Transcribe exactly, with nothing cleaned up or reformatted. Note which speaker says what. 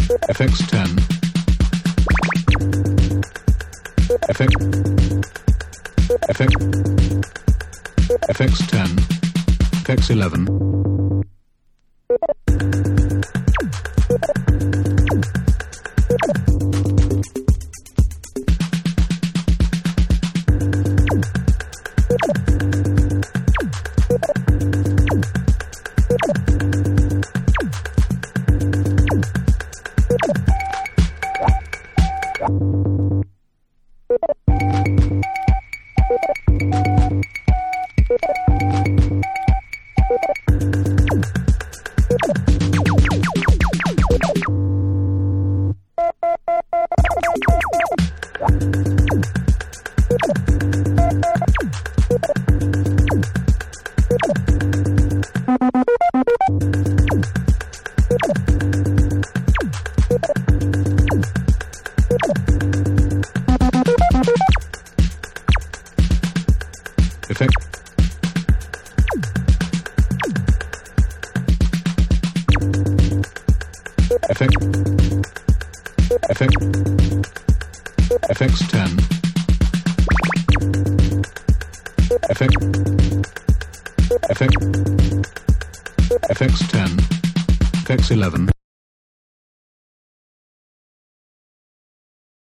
Speaker 1: F X ten. Effect. Effect. F X ten. F X eleven. Effect. Effect. Effect. F X ten. Effect. Effect. F X ten. F X eleven.